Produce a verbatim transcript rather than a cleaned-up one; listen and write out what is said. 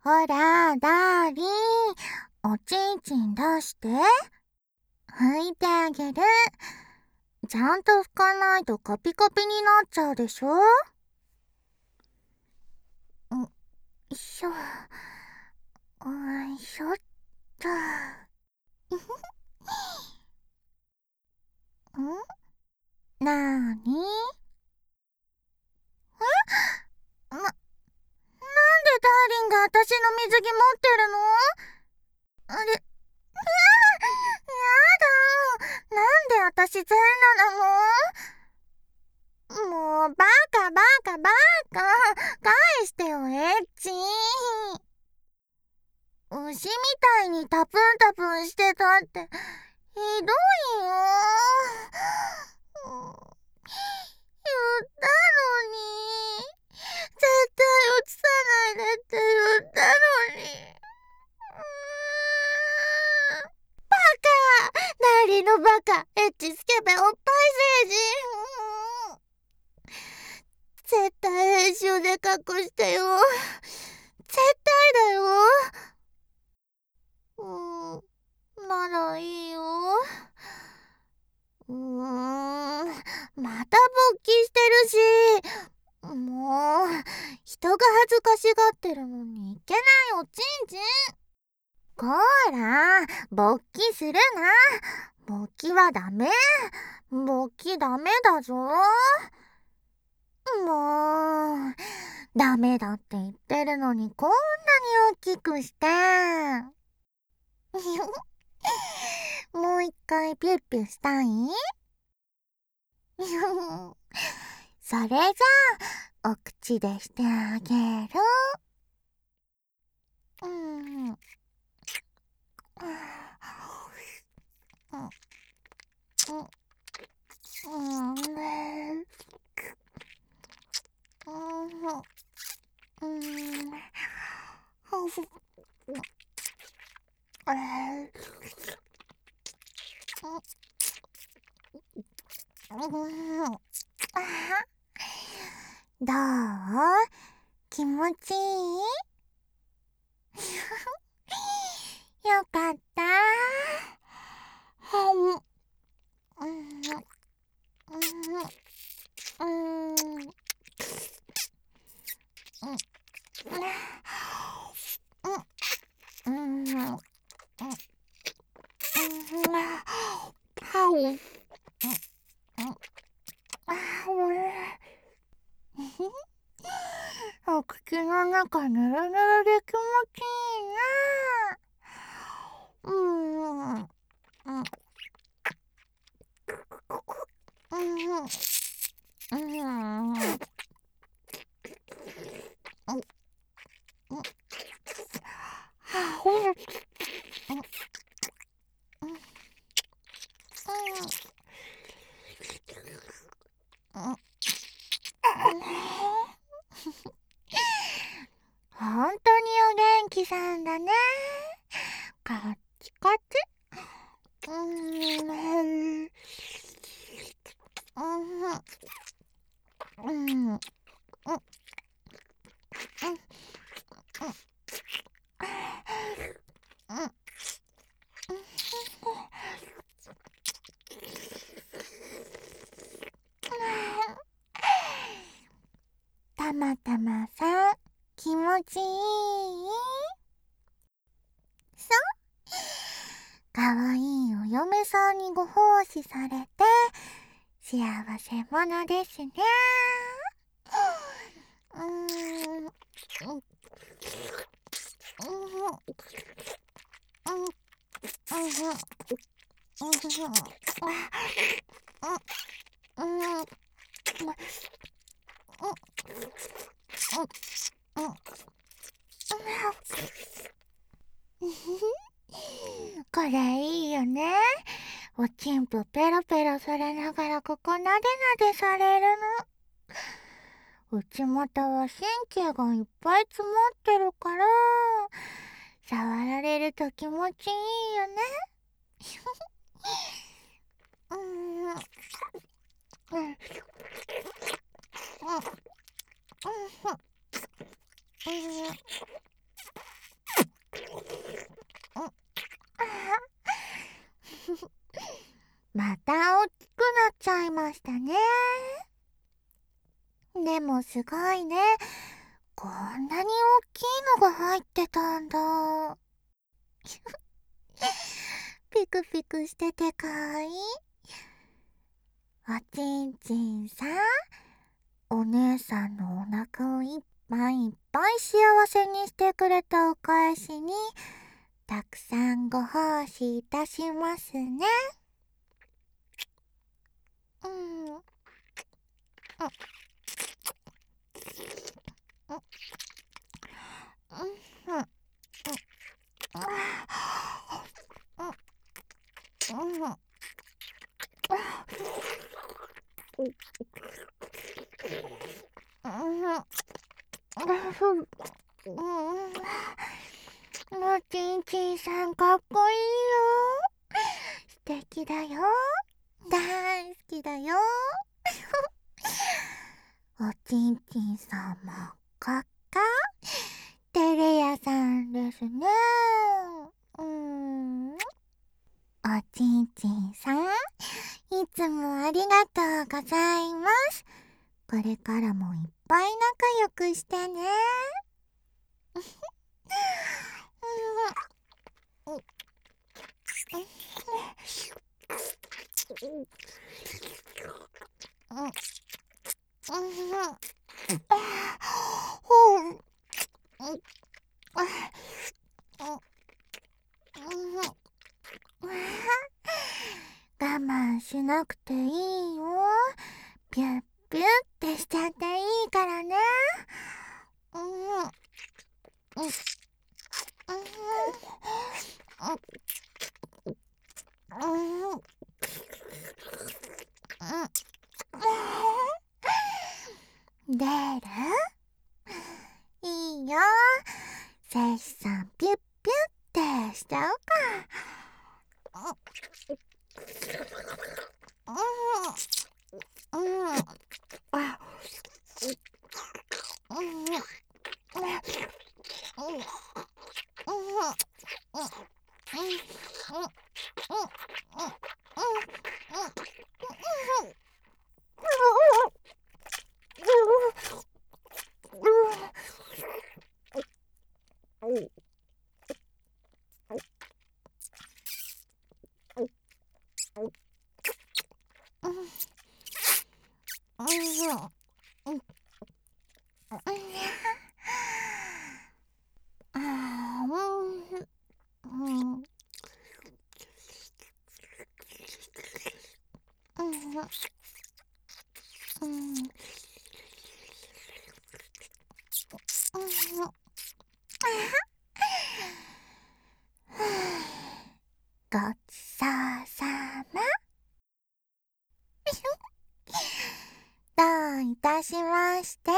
ほら、ダーリン、おちんちん出して。拭いてあげる。ちゃんと拭かないとカピカピになっちゃうでしょ。よいしょ。よいしょっと。んなーに？えな、なんでダーリンが私の水着持ってるの？あれ、うわ、やだ。なんで私全裸なの？もう、バカバカバカ。返してよ、エッチ。牛みたいにタプンタプンしてたって、ひどいよ。言ったのに。絶対映さないでって言ったのに。バカ！何のバカ！エッチスケベおっぱい星人！絶対編集で隠してよ。絶対だよ。うーん、ならいいよ。うーん、また勃起してるし。もう、人が恥ずかしがってるのにいけないおちんちん。こーら、勃起するな。勃起はダメ。勃起ダメだぞ。もう、ダメだって言ってるのにこんなに大きくして。もう一回ピュッピュしたい？それじゃあ、お口でしてあげる。うん。うん。どう？気持ちいい？よかった。うん。うん。うん。お口の中ぬるぬるで気持ちいいな。うん。うん。うん。うん。本当にお元気さんだね。こっちこっち。うん。うん。うん。たまたまさん、気持ちいい？そう、かわいいお嫁さんにご奉仕されて幸せ者ですね。うーん。うん。これいいよね。おちんぽペロペロされながらここなでなでされるの。内股は神経がいっぱい詰まってるから触られると気持ちいいよね。うん。うん。うん。うん。 また大きくなっちゃいましたね。でもすごいね。こんなに大きいのが入ってたんだ。ピクピクしててかわいい。おちんちんさん、お姉さんのお腹をいっぱいいっぱい幸せにしてくれたお返しに、たくさんご奉仕いたしますね。うん。うん。うん。おちんちんさんかっこいいよ。素敵だよ。大好きだよ。おちんちんさんもかっか照れ屋さんですね。うーん。おちんちんさん、いつもありがとうございます。これからもいっぱい仲良くしてね。我慢しなくていいよ。ピュッピュッってしちゃっていいからね。うんうんうんうん出る？いいよ。せしさんピュッピュッってしちゃうか。うんうんうんごちそうさま。どういたしまして。